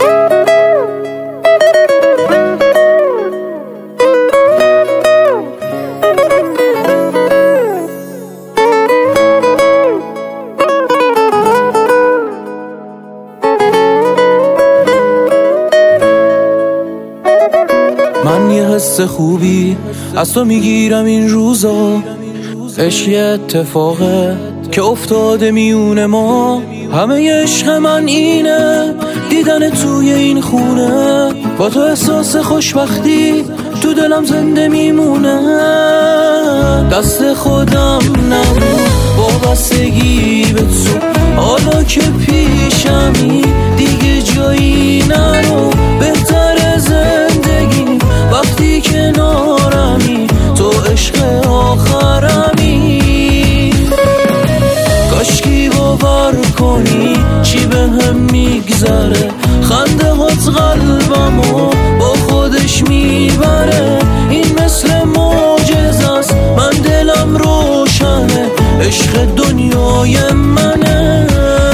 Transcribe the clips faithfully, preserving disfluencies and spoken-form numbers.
من یه حس خوبی از تو میگیرم این روزا، عشق یه اتفاقه که افتاده میونه ما. همه عشق من اینه دیدن توی این خونه، با تو احساس خوشبختی تو دلم زنده میمونه. دست خودم نبود وابستگی به تو، حالا که پیشمی دیگه جایی نرو. بهتر زندگی وقتی کنارمی، تو عشق آخرمی. کاشکی باور کنی چی به هم میگذره، خنده هات قلبمو با خودش میبره. این مثل معجزه‌ست، من دلم روشنه، عشق دنیای منه.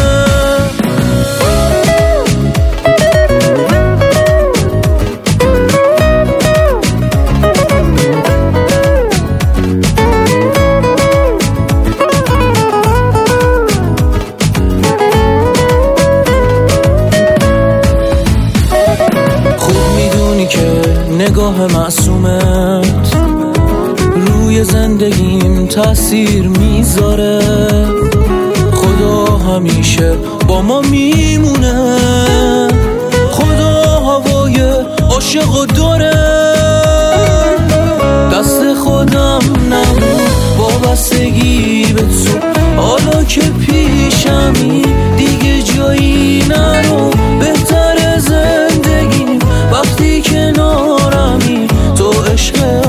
نگاه معصومت روی زندگیم تأثیر میذاره، خدا همیشه با ما میمونه. خدا هوای عاشقو داره، دست خودم نبود وابستگی به تو، حالا که پیشمی دیگه جایی نرو. بهتر زندگی وقتی کنارمی، تو عشق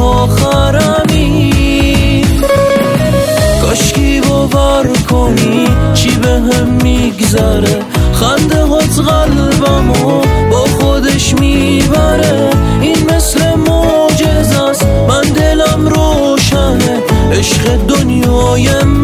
آخرمی. کاشکی باور کنی چی به هم میگذره، خنده هات قلبمو با خودش میبره. این مثل معجزه‌ست، من دلم روشنه، عشق دنیای